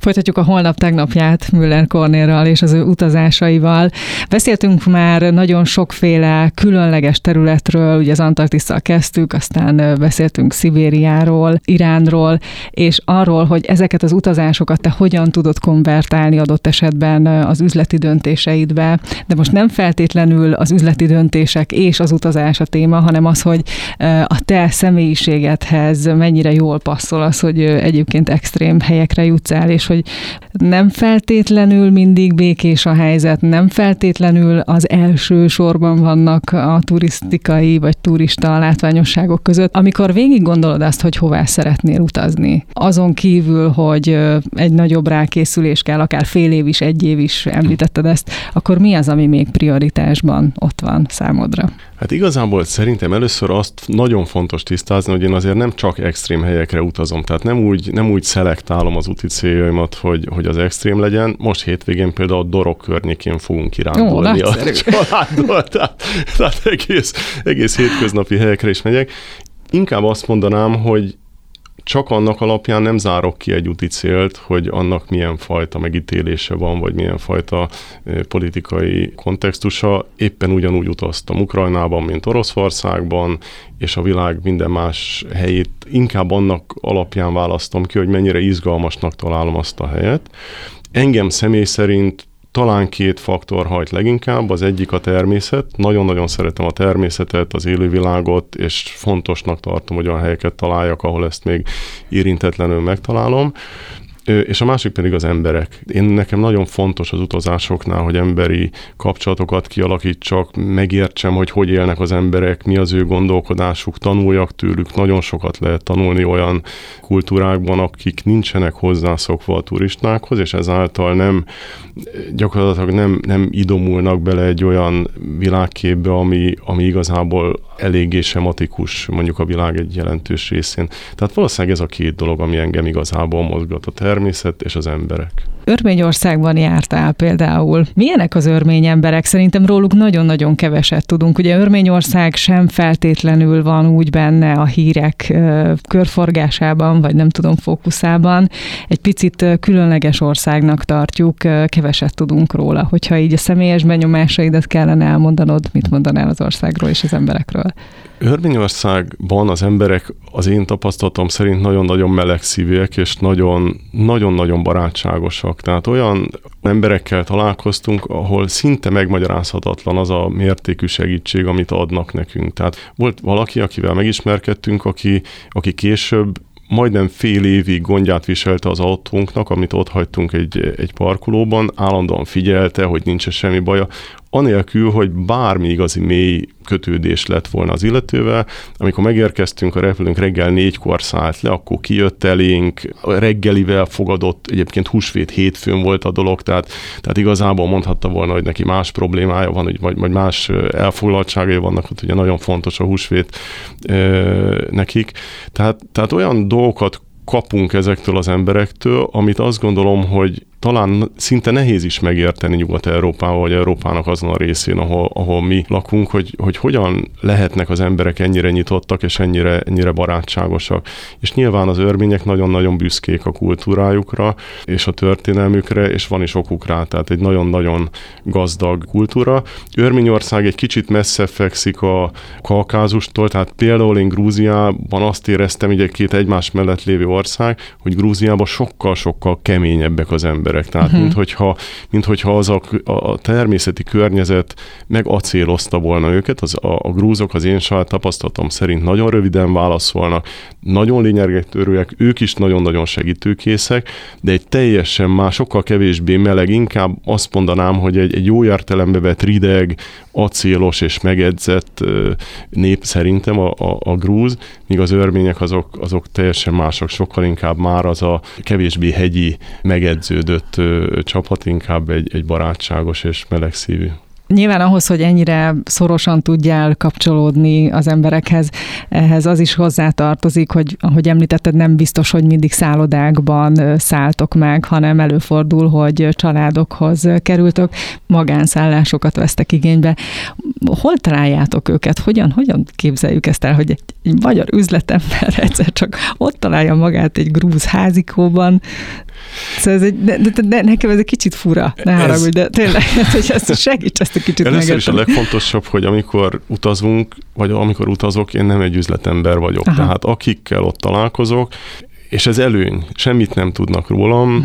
Folytatjuk a holnap tegnapját Müller Kornélral és az ő utazásaival. Beszéltünk már nagyon sokféle különleges területről, ugye az Antarktisszal kezdtük, aztán beszéltünk Szibériáról, Iránról, és arról, hogy ezeket az utazásokat te hogyan tudod konvertálni adott esetben az üzleti döntéseidbe. De most nem feltétlenül az üzleti döntések és az utazás a téma, hanem az, hogy a te személyiségedhez mennyire jól passzol az, hogy egyébként extrém helyekre jutsz el, és hogy nem feltétlenül mindig békés a helyzet, nem feltétlenül az első sorban vannak a turisztikai vagy turista látványosságok között. Amikor végig gondolod azt, hogy hová szeretnél utazni, azon kívül, hogy egy nagyobb rákészülés kell, akár fél év is, egy év is, említetted ezt, akkor mi az, ami még prioritásban ott van számodra? Hát igazából szerintem először azt nagyon fontos tisztázni, hogy én azért nem csak extrém helyekre utazom, tehát nem úgy szelektálom az úti céljaimat, hogy az extrém legyen. Most hétvégén például a Dorog környékén fogunk kirándulni a családdal, tehát egész hétköznapi helyekre is megyek. Inkább azt mondanám, hogy csak annak alapján nem zárok ki egy úti célt, hogy annak milyen fajta megítélése van, vagy milyen fajta politikai kontextusa. Éppen ugyanúgy utaztam Ukrajnában, mint Oroszországban, és a világ minden más helyét inkább annak alapján választom ki, hogy mennyire izgalmasnak találom azt a helyet. Engem személy szerint talán 2 faktor hajt leginkább, az egyik a természet. Nagyon-nagyon szeretem a természetet, az élővilágot, és fontosnak tartom, hogy olyan helyeket találjak, ahol ezt még érintetlenül megtalálom. És a másik pedig az emberek. Nekem nagyon fontos az utazásoknál, hogy emberi kapcsolatokat kialakítsak, megértsem, hogy élnek az emberek, mi az ő gondolkodásuk, tanuljak tőlük. Nagyon sokat lehet tanulni olyan kultúrákban, akik nincsenek hozzászokva a turistákhoz, és ezáltal gyakorlatilag nem idomulnak bele egy olyan világképbe, ami igazából eléggé sematikus, mondjuk a világ egy jelentős részén. Tehát valószínűleg ez a 2 dolog, ami engem igazából mozgat, a természet és az emberek. Örményországban jártál például. Milyenek az örmény emberek? Szerintem róluk nagyon-nagyon keveset tudunk. Ugye Örményország sem feltétlenül van úgy benne a hírek körforgásában, vagy nem tudom, fókuszában. Egy picit különleges országnak tartjuk, keveset tudunk róla. Hogyha így a személyes benyomásaidat kellene elmondanod, mit mondanál az országról és az emberekről? Örményországban az emberek az én tapasztalatom szerint nagyon-nagyon melegszívűek, és nagyon-nagyon barátságosak. Tehát olyan emberekkel találkoztunk, ahol szinte megmagyarázhatatlan az a mértékű segítség, amit adnak nekünk. Tehát volt valaki, akivel megismerkedtünk, aki később majdnem fél évig gondját viselte az autónknak, amit ott hagytunk egy parkolóban, állandóan figyelte, hogy nincs semmi baja, anélkül, hogy bármi igazi mély kötődés lett volna az illetővel. Amikor megérkeztünk, a repülőnk reggel 4-kor szállt le, akkor kijött elénk, reggelivel fogadott, egyébként húsvét hétfőn volt a dolog, tehát igazából mondhatta volna, hogy neki más problémája van, vagy más elfoglaltságai vannak, hogy ugye nagyon fontos a húsvét nekik. Tehát olyan dolgokat kapunk ezektől az emberektől, amit azt gondolom, hogy talán szinte nehéz is megérteni Nyugat-Európában, vagy Európának azon a részén, ahol mi lakunk, hogy hogyan lehetnek az emberek ennyire nyitottak, és ennyire barátságosak. És nyilván az örmények nagyon-nagyon büszkék a kultúrájukra, és a történelmükre, és van is okuk rá, tehát egy nagyon-nagyon gazdag kultúra. Örményország egy kicsit messze fekszik a Kaukázustól, tehát például én Grúziában azt éreztem, így egy 2 egymás mellett lévő ország, hogy Grúziában sokkal-sokkal keményebbek az emberek. Tehát, minthogyha az a természeti környezet megacélozta volna őket, a grúzok az én saját tapasztalatom szerint nagyon röviden válaszolnak, nagyon lényegtörőek, ők is nagyon-nagyon segítőkészek, de egy teljesen más, sokkal kevésbé meleg, inkább azt mondanám, hogy egy jó értelembe vett rideg, acélos és megedzett nép szerintem a grúz, míg az örmények azok teljesen mások, sokkal inkább már az a kevésbé hegyi, megedződött csapat, inkább egy barátságos és melegszívű. Nyilván ahhoz, hogy ennyire szorosan tudjál kapcsolódni az emberekhez, ehhez az is hozzátartozik, hogy ahogy említetted, nem biztos, hogy mindig szállodákban szálltok meg, hanem előfordul, hogy családokhoz kerültök, magánszállásokat vesztek igénybe. Hol találjátok őket? Hogyan képzeljük ezt el, hogy egy magyar üzletember egyszer csak ott találja magát egy grúz házikóban? Szóval de nekem ez egy kicsit fura, ne haragudj, de tényleg, hogy ezt segíts ezt a kicsit megérteni. Először is a legfontosabb, hogy amikor utazunk, vagy amikor utazok, én nem egy üzletember vagyok. Aha. Tehát akikkel ott találkozok, és ez előny, semmit nem tudnak rólam,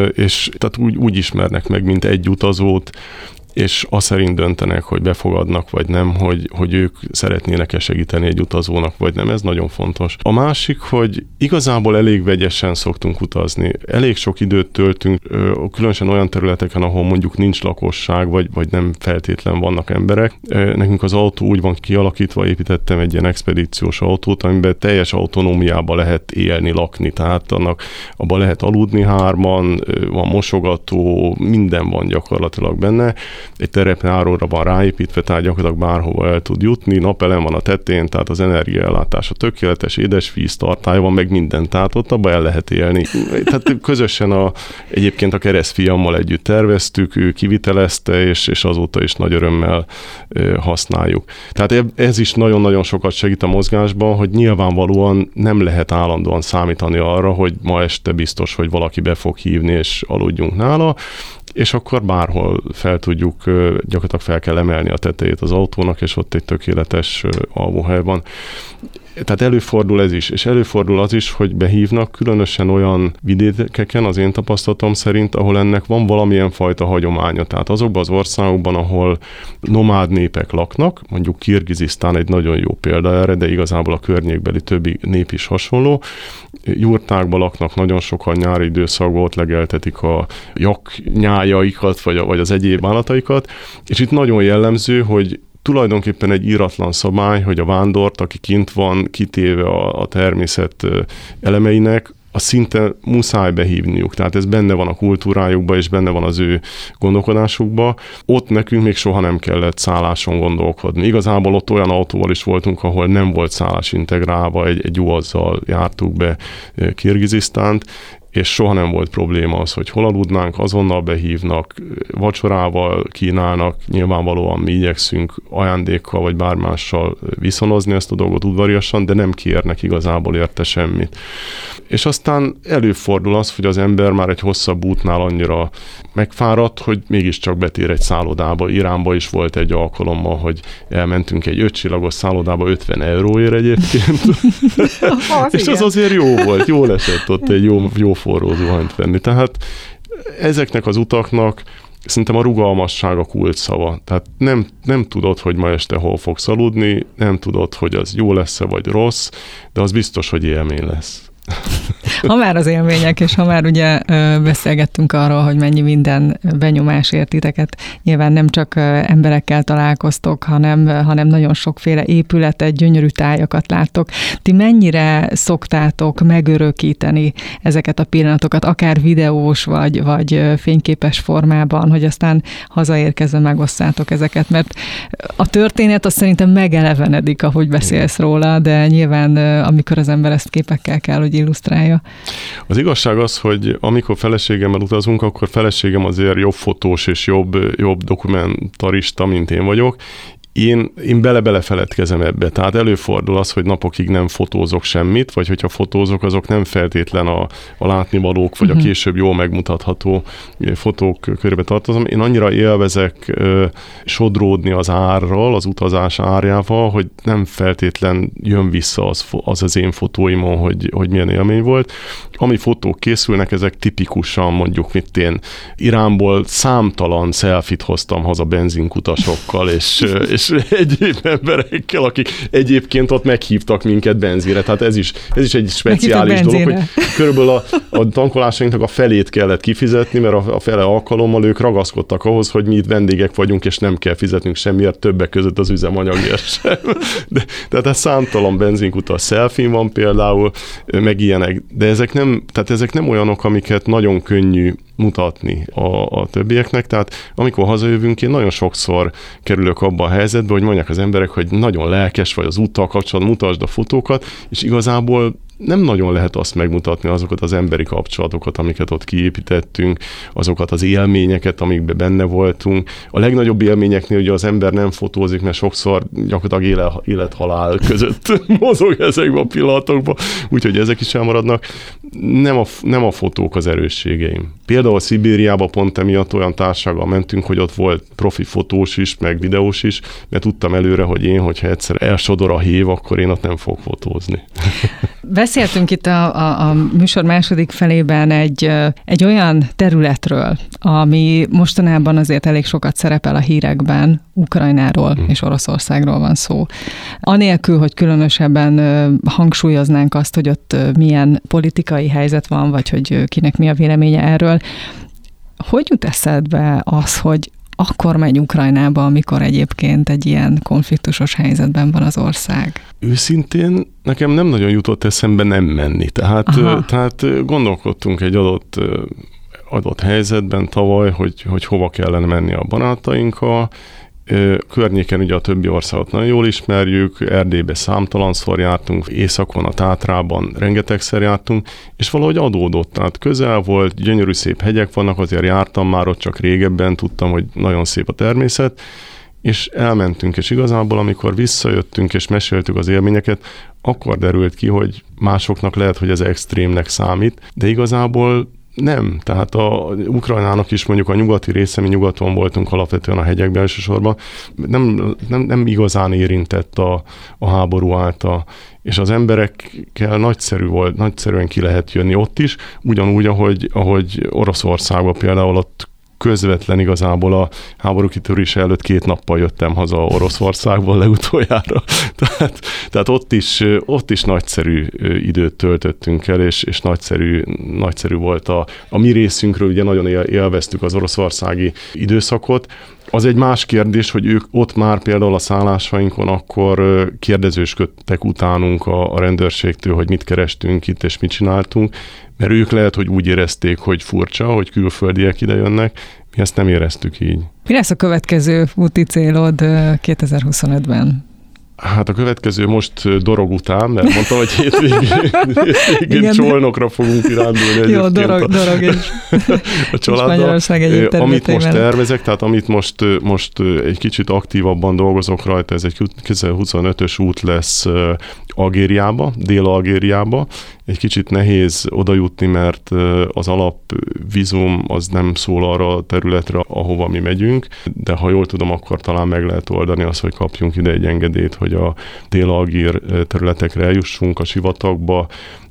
és tehát úgy ismernek meg, mint egy utazót, és azt szerint döntenek, hogy befogadnak, vagy nem, hogy ők szeretnének-e segíteni egy utazónak, vagy nem. Ez nagyon fontos. A másik, hogy igazából elég vegyesen szoktunk utazni. Elég sok időt töltünk, különösen olyan területeken, ahol mondjuk nincs lakosság, vagy nem feltétlen vannak emberek. Nekünk az autó úgy van kialakítva, építettem egy ilyen expedíciós autót, amiben teljes autonómiában lehet élni, lakni. Tehát abban lehet aludni hárman, van mosogató, minden van gyakorlatilag benne. Egy terepjáróra van ráépítve, tehát gyakorlatilag bárhova el tud jutni, napelem van a tetején, tehát az energiaellátása tökéletes, édesvíz tartálya van, meg minden, tehát ott abban el lehet élni. Tehát közösen egyébként a keresztfiammal együtt terveztük, ő kivitelezte, és azóta is nagy örömmel használjuk. Tehát ez is nagyon-nagyon sokat segít a mozgásban, hogy nyilvánvalóan nem lehet állandóan számítani arra, hogy ma este biztos, hogy valaki be fog hívni, és aludjunk nála, és akkor bárhol gyakorlatilag fel kell emelni a tetejét az autónak, és ott egy tökéletes alvóhely van. Tehát előfordul ez is, és előfordul az is, hogy behívnak különösen olyan vidékeken, az én tapasztalatom szerint, ahol ennek van valamilyen fajta hagyománya. Tehát azokban az országokban, ahol nomád népek laknak, mondjuk Kirgizisztán egy nagyon jó példa erre, de igazából a környékbeli többi nép is hasonló. Jurtákban laknak nagyon sokan nyári időszakban, ott legeltetik a jaknyájaikat, vagy az egyéb állataikat, és itt nagyon jellemző, hogy tulajdonképpen egy íratlan szabály, hogy a vándort, aki kint van, kitéve a természet elemeinek, azt szinte muszáj behívniuk. Tehát ez benne van a kultúrájukban, és benne van az ő gondolkodásukban. Ott nekünk még soha nem kellett szálláson gondolkodni. Igazából ott olyan autóval is voltunk, ahol nem volt szállás integrálva, egy UAZ-zal jártuk be Kirgizisztánt, és soha nem volt probléma az, hogy hol aludnánk, azonnal behívnak, vacsorával kínálnak, nyilvánvalóan mi igyekszünk ajándékkal vagy bármással viszonozni ezt a dolgot udvariasan, de nem kérnek igazából érte semmit. És aztán előfordul az, hogy az ember már egy hosszabb útnál annyira megfáradt, hogy mégiscsak betér egy szállodába. Iránba is volt egy alkalommal, hogy elmentünk egy 5 csillagos szállodába 50 euróért egyébként. És az azért jó volt, jól esett ott egy jó forró zuhanyt venni. Tehát ezeknek az utaknak szerintem a rugalmasság a kulcsszava. Tehát nem tudod, hogy ma este hol fogsz aludni, nem tudod, hogy az jó lesz-e vagy rossz, de az biztos, hogy élmény lesz. Ha már az élmények, és ha már ugye beszélgettünk arról, hogy mennyi minden benyomás ért titeket, nyilván nem csak emberekkel találkoztok, hanem nagyon sokféle épületet, gyönyörű tájakat láttok. Ti mennyire szoktátok megörökíteni ezeket a pillanatokat, akár videós vagy fényképes formában, hogy aztán hazaérkezve megosztátok ezeket, mert a történet azt szerintem megelevenedik, ahogy beszélsz róla, de nyilván amikor az ember ezt képekkel kell, hogy illusztrálja. Az igazság az, hogy amikor feleségemmel utazunk, akkor feleségem azért jobb fotós és jobb dokumentarista, mint én vagyok. Én bele feledkezem ebbe. Tehát előfordul az, hogy napokig nem fotózok semmit, vagy hogyha fotózok, azok nem feltétlen a látnivalók, vagy a később jól megmutatható fotók körbe tartozom. Én annyira élvezek sodródni az árral, az utazás árjával, hogy nem feltétlen jön vissza az én fotóimon, hogy milyen élmény volt. Ami fotók készülnek, ezek tipikusan mondjuk, én Iránból számtalan selfit hoztam haza benzinkutasokkal, és egyéb emberekkel, akik egyébként ott meghívtak minket benzinre. Tehát ez is egy speciális dolog, hogy körülbelül a tankolásainknak a felét kellett kifizetni, mert a fele alkalommal ők ragaszkodtak ahhoz, hogy mi itt vendégek vagyunk, és nem kell fizetnünk semmiért, többek között az üzemanyagért sem. Tehát ez számtalan benzinkutas selfie van például, meg ilyenek. De ezek nem olyanok, amiket nagyon könnyű mutatni a többieknek, tehát amikor hazajövünk, én nagyon sokszor kerülök abba a helyzetbe, hogy mondják az emberek, hogy nagyon lelkes vagy az úttal kapcsolatban, mutasd a fotókat, és igazából nem nagyon lehet azt megmutatni, azokat az emberi kapcsolatokat, amiket ott kiépítettünk, azokat az élményeket, amikben benne voltunk. A legnagyobb élményeknél ugye az ember nem fotózik, mert sokszor gyakorlatilag élet-halál között mozog ezekben a pillanatokban, úgyhogy ezek is elmaradnak. Nem a fotók az erősségeim. Például Szibériába pont emiatt olyan társággal mentünk, hogy ott volt profi fotós is, meg videós is, mert tudtam előre, hogy én, hogyha egyszer elsodor a hév, akkor én ott nem fog fotózni. Beszéltünk itt a műsor második felében egy olyan területről, ami mostanában azért elég sokat szerepel a hírekben, Ukrajnáról és Oroszországról van szó. Anélkül, hogy különösebben hangsúlyoznánk azt, hogy ott milyen politikai helyzet van, vagy hogy kinek mi a véleménye erről. Hogy jut eszedbe az, hogy akkor megy Ukrajnába, amikor egyébként egy ilyen konfliktusos helyzetben van az ország? Őszintén nekem nem nagyon jutott eszembe nem menni. Tehát gondolkodtunk egy adott helyzetben tavaly, hogy hova kellene menni a barátainkkal. Környéken ugye a többi országot nagyon jól ismerjük, Erdélybe számtalanszor jártunk, északon, a Tátrában rengetegszer jártunk, és valahogy adódott, tehát közel volt, gyönyörű szép hegyek vannak, azért jártam már ott csak régebben, tudtam, hogy nagyon szép a természet, és elmentünk, és igazából amikor visszajöttünk és meséltük az élményeket, akkor derült ki, hogy másoknak lehet, hogy ez extrémnek számít, de igazából nem, tehát a Ukrajnának is mondjuk a nyugati része, mi nyugaton voltunk alapvetően a hegyekben elsősorban, nem igazán érintett a háború által, és az emberekkel nagyszerűen ki lehet jönni ott is, ugyanúgy, ahogy Oroszországban például ott közvetlen igazából a háború kitörése előtt 2 nappal jöttem haza Oroszországból legutoljára. Tehát ott is nagyszerű időt töltöttünk el, és nagyszerű volt a mi részünkről, ugye nagyon élveztük az oroszországi időszakot. Az egy más kérdés, hogy ők ott már például a szállásainkon akkor kérdezősködtek utánunk a rendőrségtől, hogy mit kerestünk itt és mit csináltunk, mert ők lehet, hogy úgy érezték, hogy furcsa, hogy külföldiek ide jönnek, mi ezt nem éreztük így. Mi lesz a következő úti célod 2025-ben? Hát a következő most Dorog után, mert mondtam, hogy hétvégén Csolnokra fogunk kirándulni. Jó, Dorog is. A családdal. Magyarország egyéb területeivel. Amit most tervezek, tehát amit most egy kicsit aktívabban dolgozok rajta, ez egy 2025-ös út lesz Algériába, Dél-Algériába. Egy kicsit nehéz oda jutni, mert az alapvízum az nem szól arra a területre, ahova mi megyünk, de ha jól tudom, akkor talán meg lehet oldani azt, hogy kapjunk ide egy engedélyt, hogy a dél-algír területekre eljussunk, a sivatagba,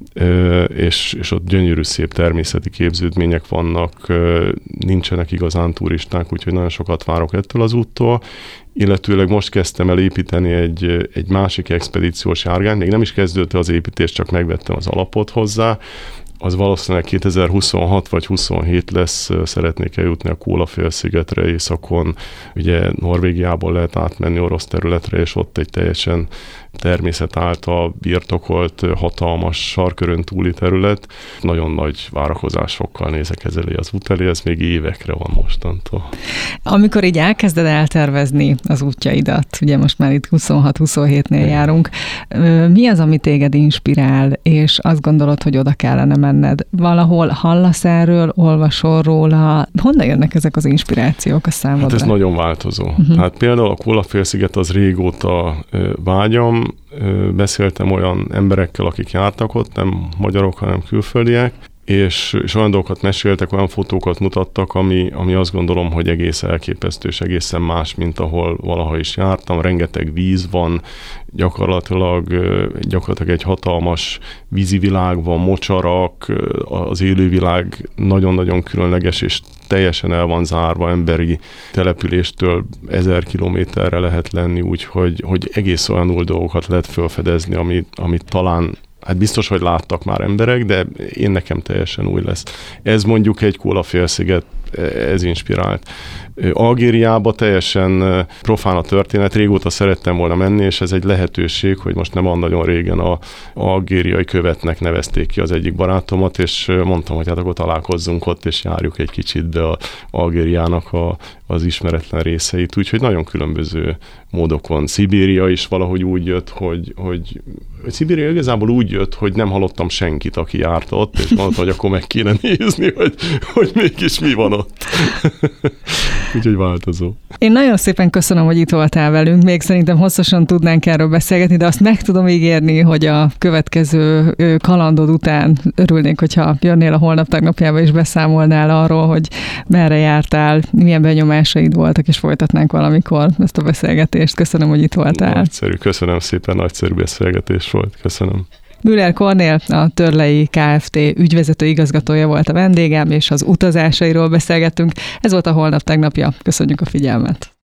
és ott gyönyörű szép természeti képződmények vannak, nincsenek igazán turisták, úgyhogy nagyon sokat várok ettől az úttól. Illetőleg most kezdtem el építeni egy másik expedíciós járgányt, még nem is kezdődött az építés, csak megvettem az alapot hozzá. Az valószínűleg 2026 vagy 27 lesz, szeretnék eljutni a Kóla-félszigetre északon. Ugye Norvégiából lehet átmenni orosz területre, és ott egy teljesen természet által birtokolt, hatalmas sarkörön túli terület. Nagyon nagy várakozásokkal nézek elé az út elé, ez még évekre van mostantól. Amikor így elkezded eltervezni az útjaidat, ugye most már itt 26-27-nél járunk, mi az, ami téged inspirál, és azt gondolod, hogy oda kellene menned? Valahol hallasz erről, olvasol róla? Honnan jönnek ezek az inspirációk a számodra? Hát ez nagyon változó. Hát például a Kóla-félsziget az régóta vágyam, beszéltem olyan emberekkel, akik jártak ott, nem magyarok, hanem külföldiek, és olyan dolgokat meséltek, olyan fotókat mutattak, ami azt gondolom, hogy egész elképesztő, és egészen más, mint ahol valaha is jártam. Rengeteg víz van, gyakorlatilag egy hatalmas vízi világ van, mocsarak, az élővilág nagyon-nagyon különleges, és teljesen el van zárva, emberi településtől 1000 kilométerre lehet lenni, úgyhogy egész olyan új dolgokat lehet felfedezni, amit talán hát biztos, hogy láttak már emberek, de én nekem teljesen új lesz. Ez mondjuk egy Kóla-félsziget ez inspirált. Algériába teljesen profán a történet, régóta szerettem volna menni, és ez egy lehetőség, hogy most nem olyan nagyon régen a algériai követnek nevezték ki az egyik barátomat, és mondtam, hogy hát akkor találkozzunk ott, és járjuk egy kicsit be a Algériának az ismeretlen részeit, úgyhogy nagyon különböző módokon. Szibéria is valahogy úgy jött, hogy Szibéria igazából úgy jött, hogy nem hallottam senkit, aki járt ott, és mondta, hogy akkor meg kéne nézni, hogy mégis mi van ott. Úgyhogy változó. Én nagyon szépen köszönöm, hogy itt voltál velünk. Még szerintem hosszasan tudnánk erről beszélgetni, de azt meg tudom ígérni, hogy a következő kalandod után örülnék, hogyha jönnél a Holnap Tegnapjába és beszámolnál arról, hogy merre jártál, milyen benyomásaid voltak, és folytatnánk valamikor ezt a beszélgetést. Köszönöm, hogy itt voltál. Nagyszerű, köszönöm szépen, nagyszerű beszélgetés volt. Köszönöm. Müller Kornél, a Törlei Kft. Ügyvezető igazgatója volt a vendégem, és az utazásairól beszélgettünk. Ez volt a Holnap Tegnapja. Köszönjük a figyelmet!